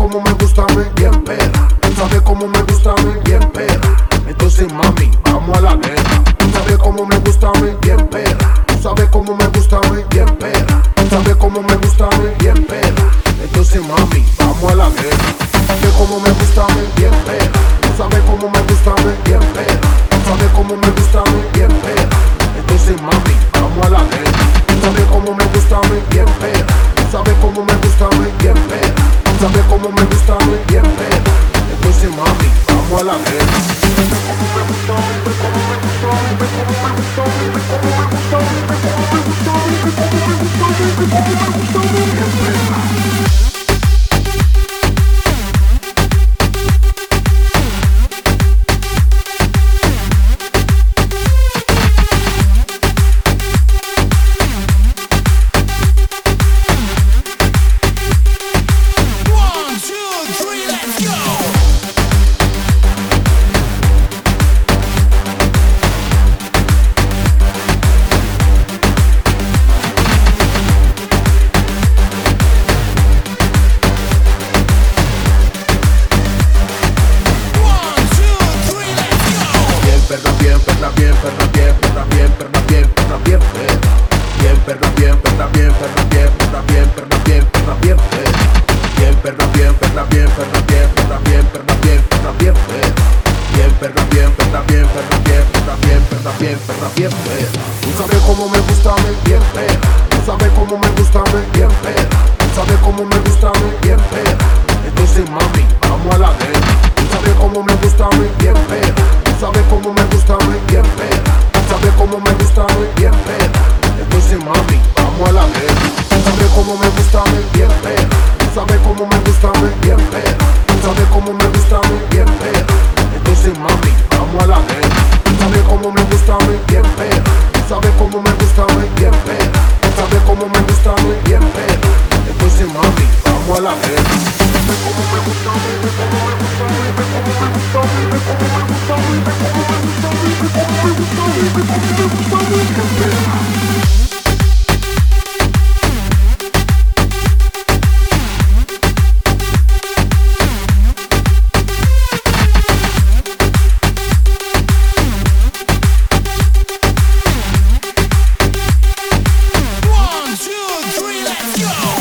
cómo me gusta a mí, bien perra. Tú sabes cómo me gusta a mí, bien perra. Entonces mami, vamos a la guerra. Tú sabes cómo me gusta a mí, bien perra. Tú sabes cómo me gusta a mí, bien perra. Tú sabes cómo me gusta a mí, bien perra. Entonces mami, vamos a la guerra. Tú sabes cómo me gusta a mí, bien perra. Tú sabes cómo me gusta a mí, bien perra. Tú sabes cómo me gusta a mí, bien perra. Entonces mami, vamos a la guerra. Tú sabes cómo me gusta a mí, bien perra. Tú sabes cómo me gusta a mí, bien perra. Tú sabes cómo me gusta a mí, bien perra. Entonces mami, vamos a la guerra. Tú sabes cómo me gusta a mí, bien perra. Tú sabes cómo me gusta a mí, bien perra. Tú sabes cómo me gusta a mí, bien perra. Entonces mami, vamos a la guerra. Tú sabes cómo me gusta a mí, bien perra. Tú sabes cómo me gusta a mí, bien perra. Tú sabes cómo me gusta a mí, bien perra. Entonces mami, vamos a la guerra. Tú sabes cómo me gusta a mí, bien perra. Tú sabes cómo me gusta a mí, bien perra. Tú sabes cómo me gusta a mí, bien perra. Entonces mami, vamos a la guerra. Tú sabes cómo me gusta a mí, bien perra. Tú sabes cómo me gusta a mí, bien perra. Tú sabes cómo me gusta a mí, bien perra. Entonces mami, vamos a la guerra. One, two, three, let's go!